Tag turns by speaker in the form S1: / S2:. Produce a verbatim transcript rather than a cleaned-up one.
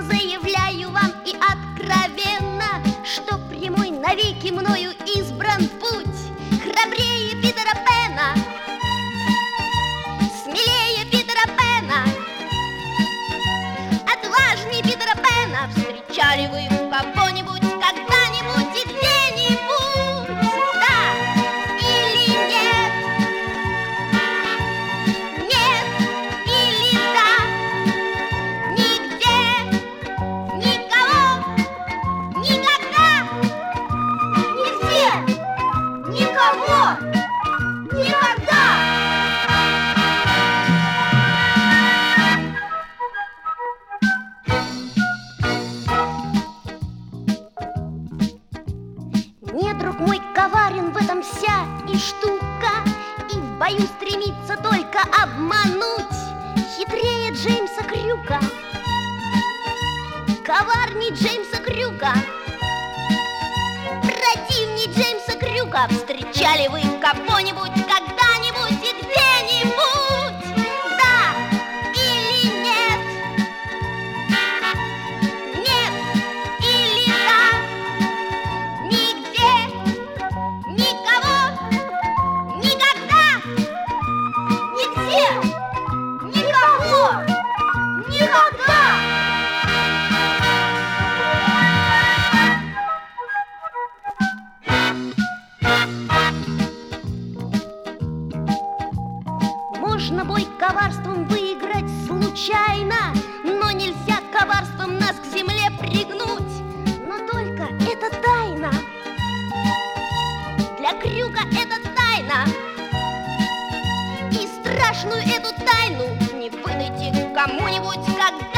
S1: заявляю вам и откровенно, что прямой навеки мною избран путь. Храбрее Питера Пэна, смелее Питера Пэна, отважнее Питера Пэна. Встречали вы кого-нибудь когда-нибудь и где-нибудь? Да или нет? Нет или да? Нигде, никого, никогда, нигде, никого, никогда. Нет, друг мой, коварен в этом вся и штука, и в бою стремится только обмануть. Хитрее Джеймса Крюка, коварней Джеймса Крюка, противней Джеймса Крюка. Встречали вы кого-нибудь когда-нибудь и где-нибудь? Да или нет? Нет или да? Нигде, никого, никогда, нигде, никого, никогда. Можно бой коварством выиграть случайно, но нельзя коварством нас к земле пригнуть. Но только это тайна. Для Крюка это тайна. И страшную эту тайну не выдайте кому-нибудь когда